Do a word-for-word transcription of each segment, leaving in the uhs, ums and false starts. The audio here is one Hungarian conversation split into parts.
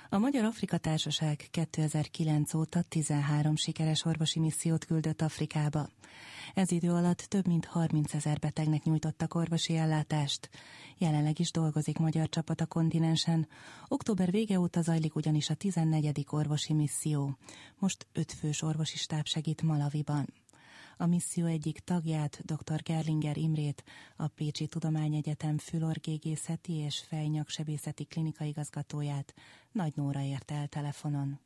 A Magyar-Afrika Társaság kétezer-kilenc óta tizenhárom sikeres orvosi missziót küldött Afrikába. Ez idő alatt több mint harmincezer betegnek nyújtottak orvosi ellátást. Jelenleg is dolgozik magyar csapat a kontinensen. Október vége óta zajlik ugyanis a tizennegyedik orvosi misszió. Most öt fős orvosi stáb segít Malawiban. A misszió egyik tagját, dr. Gerlinger Imrét, a Pécsi Tudományegyetem fülorgégészeti és fejnyaksebészeti klinikaigazgatóját Nagy Nóra érte el telefonon.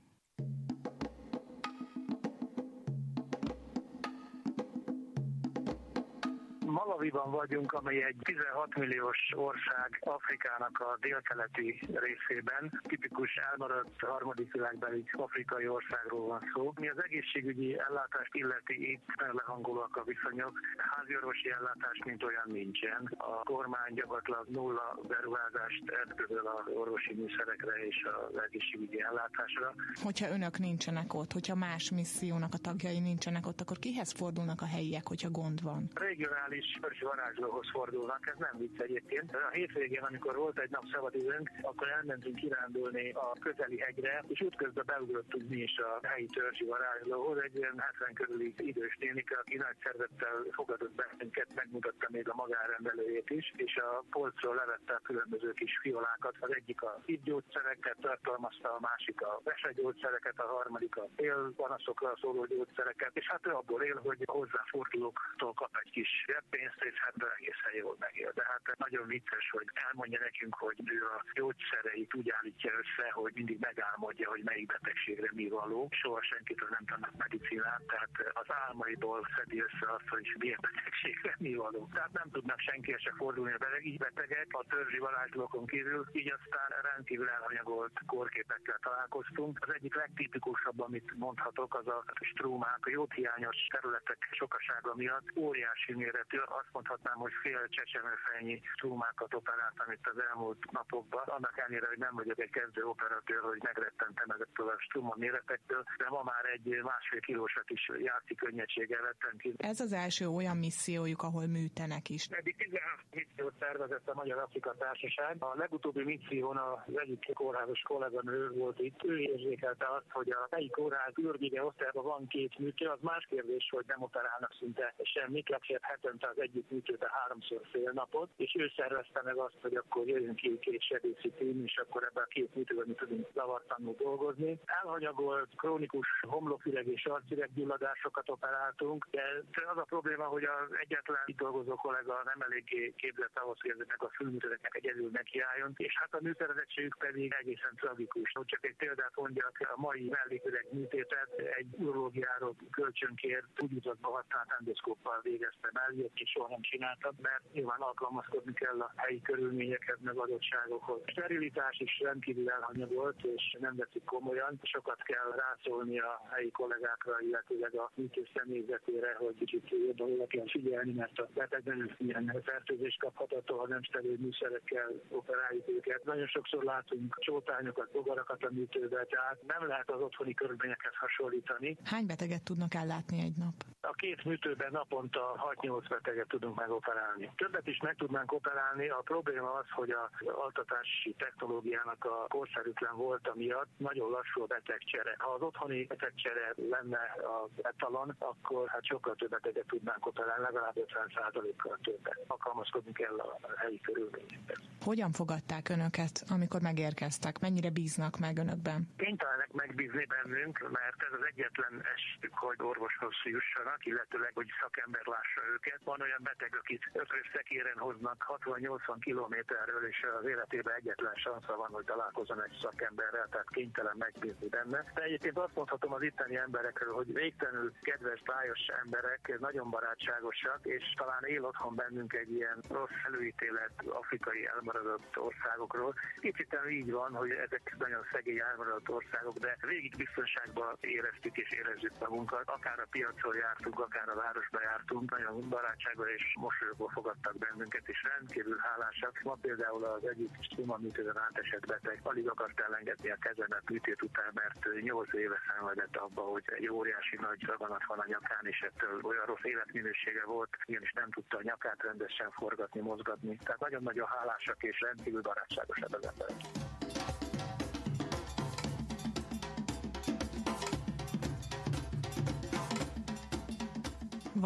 Malawiban vagyunk, amely egy tizenhat milliós ország Afrikának a délkeleti részében. Tipikus elmaradt harmadik világbeli afrikai országról van szó. Mi az egészségügyi ellátást illeti, itt lehangolóak a viszonyok. Háziorvosi ellátás mint olyan nincsen. A kormány gyakorlatilag nulla beruházást eszközöl az orvosi műszerekre és az egészségügyi ellátásra. Hogyha önök nincsenek ott, hogyha más missziónak a tagjai nincsenek ott, akkor kihez fordulnak a helyiek, hogyha gond van? Regionális törzsi varázslóhoz fordulnak, ez nem vicc egyébként. A hétvégén, amikor volt egy nap szabadidőnk, akkor elmentünk kirándulni a közeli hegyre, és útközben beugrottunk mi is a helyi törzsi varázslóhoz, egy ilyen hetven körüli idős nénika, aki nagy szervettel fogadott bennünket, megmutatta még a magánrendelőjét is, és a polcról levette a különböző kis fiolákat. Az egyik a szívgyógyszereket tartalmazta, a másik a vesegyógyszereket, a harmadik a élpanaszokra szóló gyógyszereket, és hát ő abból él, hogy hozzáfordulóktól kap egy kis pénzt, és hát egészen jól megél. De hát nagyon vicces, hogy elmondja nekünk, hogy ő a gyógyszereit úgy állítja össze, hogy mindig megálmodja, hogy melyik betegségre mi való. Soha senkitől nem tanult medicinát, tehát az álmaiból szedi össze azt, hogy milyen betegségre mi való. Tehát nem tudnak senkihez se fordulni a beteg, így betegek a törzsi varázslókon kívül, így aztán rendkívül elhanyagolt kórképekkel találkoztunk. Az egyik legtipikusabb, amit mondhatok, az a strómák, a jódhiányos területek sokasága miatt óriási méretű, azt mondhatnám, hogy fél csecsemőfejnyi strómákat operáltam itt az elmúlt napokban. Annak ellenére, hogy nem vagyok egy kezdő operatőr, hogy megrettentem ezektől a stróma méretektől, de ma már egy másfél kilósat is játszik könnyedséggel vettem ki. Ez az első olyan missziójuk, ahol műtenek is. Eddig tizenhárom missziót szervezett a Magyar-Afrika Társaság. A legutóbbi misszión az egyik kórházas kolléganő volt itt. Ő érzékelte azt, hogy a helyi kórház ürgége osztályban van két műtő, az más kérdés, hogy nem operálnak szinte semmit, legfeljebb hetente az egyik műtőbe háromszor fél napot, és ő szervezte meg azt, hogy akkor jöjjön ki két sebészi tím, és akkor ebben a két műtőben mi tudunk zavartanul dolgozni. Elhanyagolt, krónikus homloküreg és arcüreggyulladásokat operáltunk, de az a probléma, hogy az egyetlen itt dolgozó kollega nem eléggé képzett ahhoz, hogy ezeknek a fülműtőknek egyedül nekiálljon, és hát a műszerezettségük pedig egészen tragikus. Csak egy példát mondjak, a mai melléküreg műtétet egy urológiáról kölcsönkért úgy utazba használt endoszkóppal végeztem el, és soha nem csináltam, mert nyilván alkalmazkodni kell a helyi körülményekhez, meg adottságokhoz. A sterilitás is rendkívül elhanyagolt, és nem veszik komolyan. Sokat kell rászólni a helyi kollégákra, illetőleg a műtő személyzetére, hogy kicsit jobban oda kell figyelni, mert a betegben ilyen fertőzést kaphatató, ha nem steril műszerekkel operáljuk őket. Nagyon sokszor látunk csótányokat, bogarakat a műtőbe, tehát nem lehet az otthoni körülményekhez hasonlítani. Hány beteget tudnak ellátni egy nap? A két műtőben naponta hat-nyolc beteget tudunk megoperálni. Többet is meg tudnánk operálni, a probléma az, hogy az altatási technológiának a korszerűtlen volt miatt nagyon lassú a betegcsere. Ha az otthoni betegcsere lenne az etalon, akkor hát sokkal több beteget tudnánk operálni, legalább ötven százalékkal többet. Alkalmazkodni kell a helyi körülményekhez. Hogyan fogadták önöket, amikor megérkeztek? Mennyire bíznak meg önökben? Kénytelenek megbízni bennünk, mert ez az egyetlen esetük, hogy orvoshoz jussanak, illetőleg, hogy szakember lássa őket. Van olyan beteg, akit ötvös szekéren hoznak hatvan-nyolcvan kilométerről, és az életében egyetlen sansza van, hogy találkozzon egy szakemberrel, tehát kénytelen megbízni benne. De egyébként azt mondhatom az itteni emberekről, hogy végtelenül kedves, bájos emberek, nagyon barátságosak, és talán él otthon bennünk egy ilyen rossz előítélet afrikai elmaradott országokról. Kicsit így van, hogy ezek nagyon szegény elmaradott országok, de végig biztonságban éreztük és érezzük magunkat. Akár a piacon jártunk, akár a városba jártunk, nagyon barátságban és mosolyogva fogadtak bennünket, és rendkívül hálásak. Ma például az egyik strómaműtőben átesett beteg alig akart elengedni a kezemet műtét után, mert nyolc éve szenvedett abba, hogy egy óriási nagy raganat van a nyakán, és ettől olyan rossz életminősége volt, ugyanis nem tudta a nyakát rendesen forgatni, mozgatni. Tehát nagyon-nagyon hálásak és rendkívül barátságosak az emberek.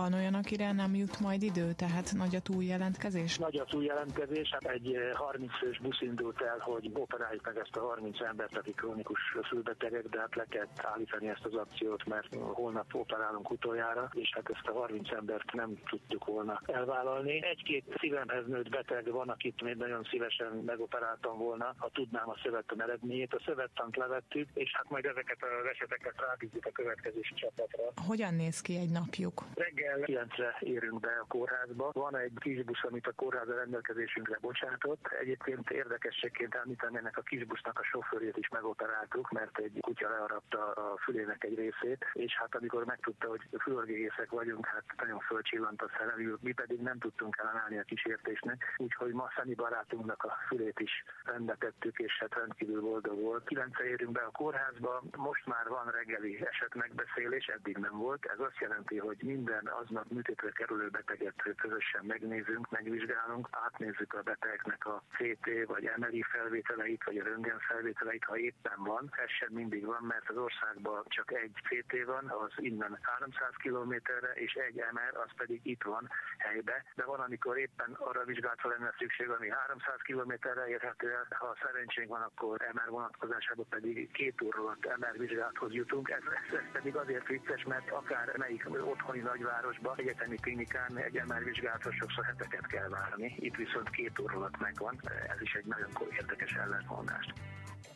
Van olyan, akire nem jut majd idő, tehát nagy a túljelentkezés? Nagy a túljelentkezés, hát egy harminc fős busz indult el, hogy operáljuk meg ezt a harminc embert, akik krónikus fülbetegek, de hát le kell állítani ezt az akciót, mert holnap operálunk utoljára, és hát ezt a harminc embert nem tudtuk volna elvállalni. Egy-két szívemhez nőtt beteg van, akit még nagyon szívesen megoperáltam volna, ha tudnám a szövettan eredményét. A szövettant levettük, és hát majd ezeket az eseteket rábízzuk a következő csapatra. Hogyan néz ki egy napjuk? Reggel kilencre érünk be a kórházba. Van egy kisbusz, amit a kórház a rendelkezésünkre bocsátott. Egyébként érdekességként említeni, ennek a kisbusznak a sofőrjét is megoperáltuk, mert egy kutya leharapta a fülének egy részét, és hát amikor megtudta, hogy fülorgégészek vagyunk, hát nagyon fölcsillant a szerelő, mi pedig nem tudtunk ellenállni a kísértésnek, úgyhogy ma Szeni barátunknak a fülét is rendbe tettük, és hát rendkívül boldog volt. Kilencre érünk be a kórházba, most már van reggeli esetmegbeszélés, eddig nem volt. Ez azt jelenti, hogy minden aznap műtétre kerülő beteget közösen megnézünk, megvizsgálunk, átnézzük a betegeknek a cé té vagy em er i felvételeit, vagy a röntgen felvételeit, ha éppen van. Ez sem mindig van, mert az országban csak egy cé té van, az innen háromszáz kilométerre, és egy em er, az pedig itt van helybe. De van, amikor éppen arra vizsgálatra lenne szükség, ami háromszáz kilométerre érhető el. Ha szerencsénk van, akkor em er vonatkozásában pedig két óra alatt em er vizsgálathoz jutunk. Ez, ez, ez pedig azért vicces, mert akár melyik otthoni nagyvárosban, egyetemi klinikán egy em er vizsgálatra sokszor heteket kell várni. Itt viszont két óra alatt megvan. Ez is egy nagyon érdekes ellentmondást.